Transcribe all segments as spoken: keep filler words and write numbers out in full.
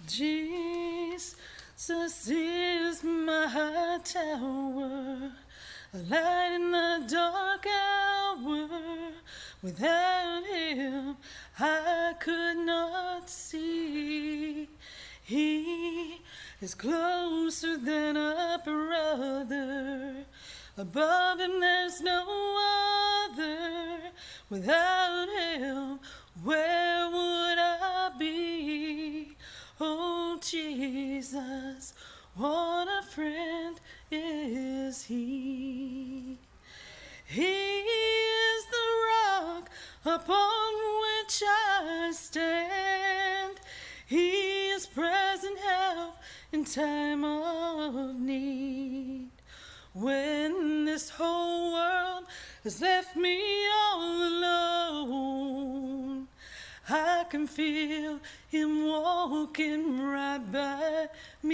Jesus is my tower, a light in the dark hour. Without him, I could not see. He is closer than a brother. Above him, there's no other. Without him, where would I be? Oh, Jesus, what a friend is he. He is the rock upon which I stand. He is present help in time of need. When this whole world has left me all alone, I can feel him walking right by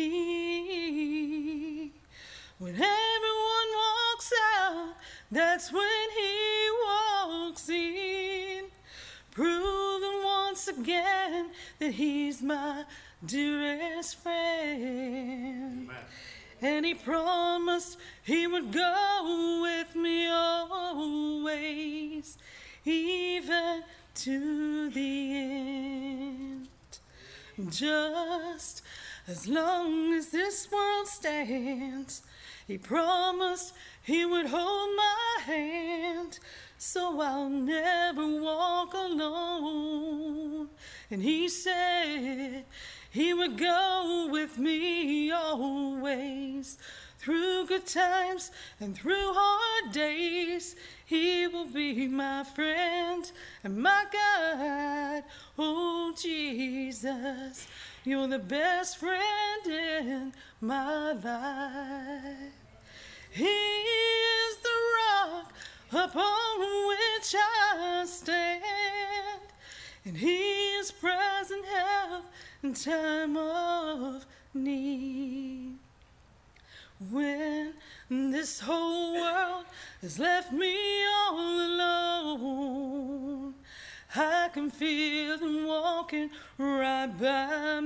me. When everyone walks out, that's when he walks in, proving once again that he's my dearest friend. Amen. And he promised he would go with me always, even to the end. Just as long as this world stands, he promised he would hold my hand, so I'll never walk alone. And he said he would go with me always, through good times and through hard days. He will be my friend and my God. Oh, Jesus, you're the best friend in my life. He is the rock upon which I stand, and he is present help in time of need. When this whole world has left me all alone, I can feel him walking right by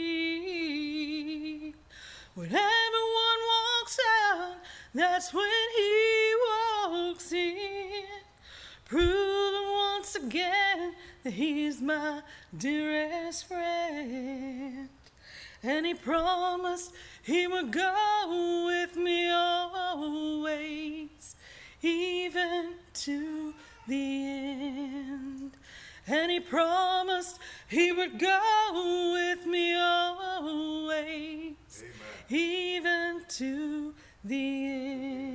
me. When everyone walks out, that's when he walks in, proving once again that he's my dearest friend. And he promised he would go with me always, even to the end. And he promised he would go with me always, Amen. Even to the end.